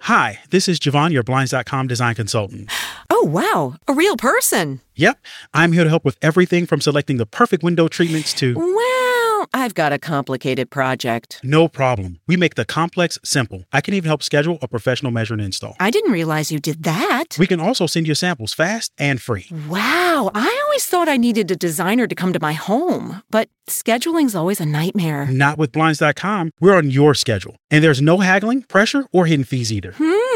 Hi, this is Javon, your Blinds.com design consultant. Oh, wow. A real person. Yep, I'm here to help with everything from selecting the perfect window treatments to... Well, I've got a complicated project. No problem. We make the complex simple. I can even help schedule a professional measure and install. I didn't realize you did that. We can also send you samples fast and free. Wow, I always thought I needed a designer to come to my home, but scheduling's always a nightmare. Not with Blinds.com. We're on your schedule. And there's no haggling, pressure, or hidden fees either.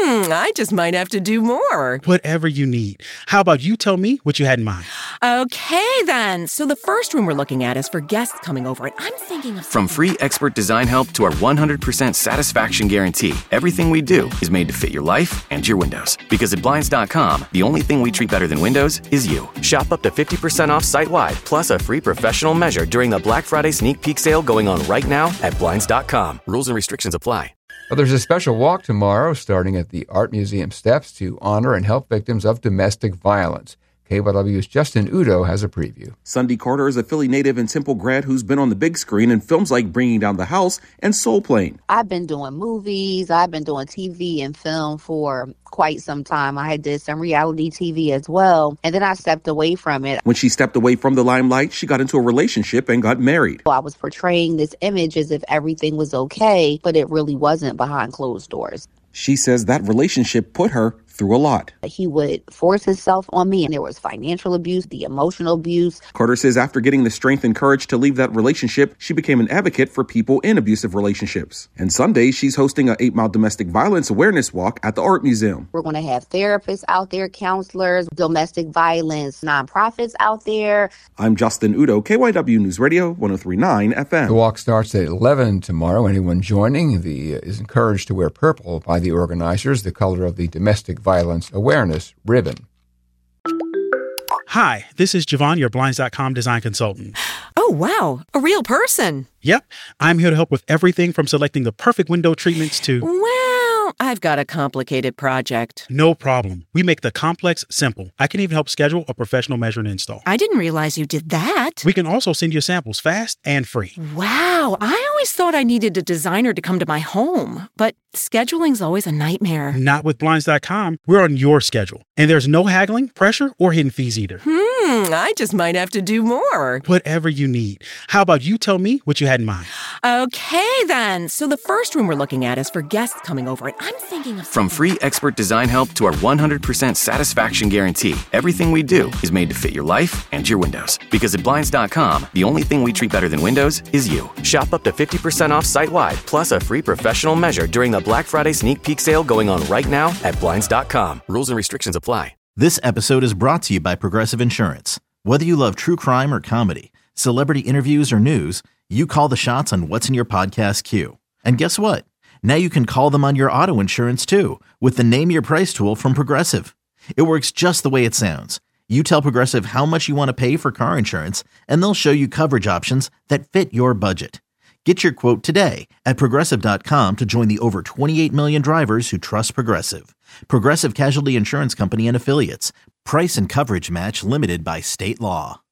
I just might have to do more. Whatever you need. How about you tell me what you had in mind? Okay, then. So the first room we're looking at is for guests coming over, and I'm thinking of... From free expert design help to our 100% satisfaction guarantee, everything we do is made to fit your life and your windows. Because at Blinds.com, the only thing we treat better than windows is you. Shop up to 50% off site-wide, plus a free professional measure during the Black Friday sneak peek sale going on right now at Blinds.com. Rules and restrictions apply. Well, there's a special walk tomorrow starting at the Art Museum steps to honor and help victims of domestic violence. KYW's Justin Udo has a preview. Sunday Carter is a Philly native and Temple grad who's been on the big screen in films like Bringing Down the House and Soul Plane. I've been doing movies, I've been doing TV and film for quite some time. I did some reality TV as well, and then I stepped away from it. When she stepped away from the limelight, she got into a relationship and got married. I was portraying this image as if everything was okay, but it really wasn't behind closed doors. She says that relationship put her through a lot. He would force himself on me, and there was financial abuse, the emotional abuse. Carter says after getting the strength and courage to leave that relationship, she became an advocate for people in abusive relationships. And Sunday, she's hosting a 8-mile domestic violence awareness walk at the Art Museum. We're going to have therapists out there, counselors, domestic violence nonprofits out there. I'm Justin Udo, KYW News Radio 103.9 FM. The walk starts at 11 tomorrow. Anyone joining is encouraged to wear purple by the organizers, the color of the domestic violence awareness ribbon. Hi, this is Javon, your Blinds.com design consultant. Oh, wow. A real person. Yep, I'm here to help with everything from selecting the perfect window treatments to... Well, I've got a complicated project. No problem. We make the complex simple. I can even help schedule a professional measure and install. I didn't realize you did that. We can also send you samples fast and free. Wow, I always thought I needed a designer to come to my home, but scheduling's always a nightmare. Not with Blinds.com. We're on your schedule. And there's no haggling, pressure, or hidden fees either. I just might have to do more. Whatever you need. How about you tell me what you had in mind? Okay, then. So the first room we're looking at is for guests coming over, and I'm thinking of... From free expert design help to our 100% satisfaction guarantee, everything we do is made to fit your life and your windows. Because at Blinds.com, the only thing we treat better than windows is you. Shop up to 50% off site-wide, plus a free professional measure during the Black Friday sneak peek sale going on right now at Blinds.com. Rules and restrictions apply. This episode is brought to you by Progressive Insurance. Whether you love true crime or comedy, celebrity interviews or news, you call the shots on what's in your podcast queue. And guess what? Now you can call them on your auto insurance too with the Name Your Price tool from Progressive. It works just the way it sounds. You tell Progressive how much you want to pay for car insurance, and they'll show you coverage options that fit your budget. Get your quote today at Progressive.com to join the over 28 million drivers who trust Progressive. Progressive Casualty Insurance Company and Affiliates. Price and coverage match limited by state law.